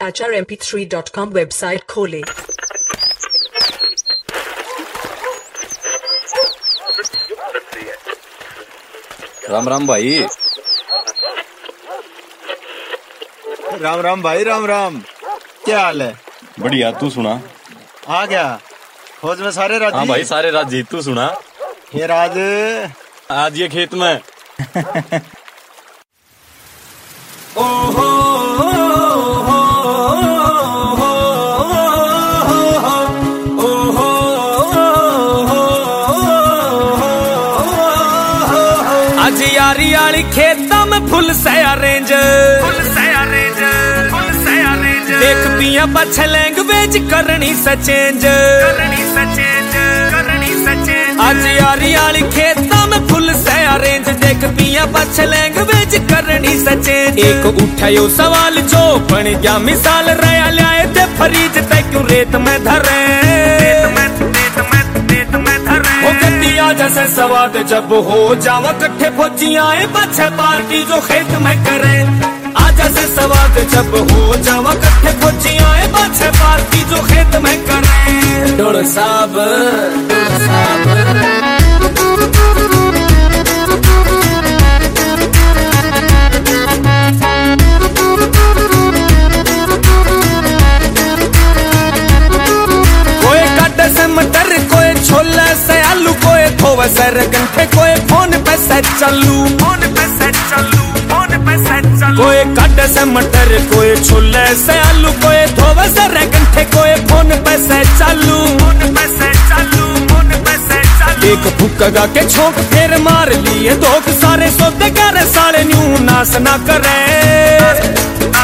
HRMP3.com website खोले। राम राम भाई। राम राम भाई, राम राम। क्या हाल है? बढ़िया, तू सुना? आ गया फौज में सारे राजी? हाँ भाई, सारे राजी। तू सुना? ये राज आज ये खेत में आज यारी आली खेता में फुल से अरेंज, देख पिया पछे लैंग्वेज करनी से चेंज। आज यारी आली खेता में फुल से अरेंज, देख पिया पछे लैंग्वेज करनी से चेंज। एक उठायो सवाल जो बन गया मिसाल, रया लाए थे फरीज ते क्यों रेत में धरे। जैसे सवाद जब हो जावा कट्ठे फौजियां पछे पार्टी जो खेत में करे। आज से सवाद जब हो जावा कट्ठे फौजियां पछे पार्टी जो खेत में करे। डोड़ साहब कोई काटे से मटर, कोई छोले से आलू, कोई धोवे से रगंठे, कोई फोन पे से चालू। कोई काटे से मटर, कोई छोले से आलू, कोई धोवे से रगंठे, कोई फोन पे से चालू। एक भुक्का के छोक फिर मार लिए धोख, सारे सौदे करे साले न्यू नाश ना करे।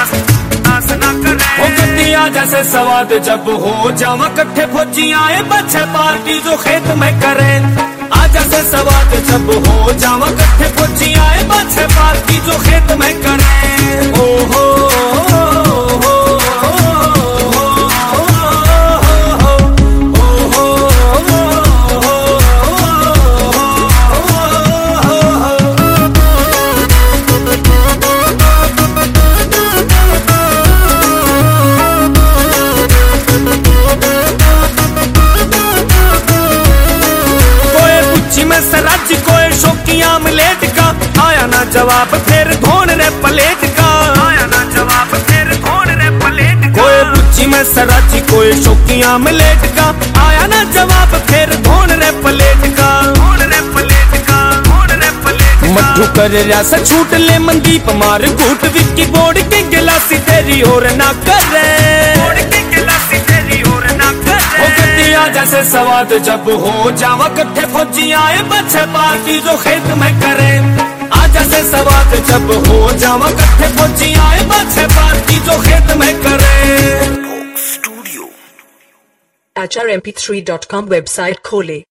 जैसे सवाद जब हो जावा कट्ठे फौजियां पछे पार्टी जो खेत में करे। आज से सवाद जब हो जावा कट्ठे फौजियां पछे पार्टी जो खेत में करे। ओहो सराजी, कोई शौकी आमलेट का आया ना जवाब, फिर धोन रे प्लेट का आया ना जवाब, फिर धोन रे प्लेट का। कोई बुच्ची में सराजी, कोई शौकी आमलेट का आया ना जवाब, फिर धोन रे प्लेट का। मधु कर रिया से छूट ले मनदीप मार घूट, विक्की बोर्ड के गिलासी तेरी और ना करे। जैसे सवाद जब हो जावा कट्ठे फौजियां पछे पार्टी जो खेत में करे। आज से सवाद जब हो जावा कट्ठे फौजियां पछे पार्टी जो खेत में करे। HRMP3.com वेबसाइट खोले।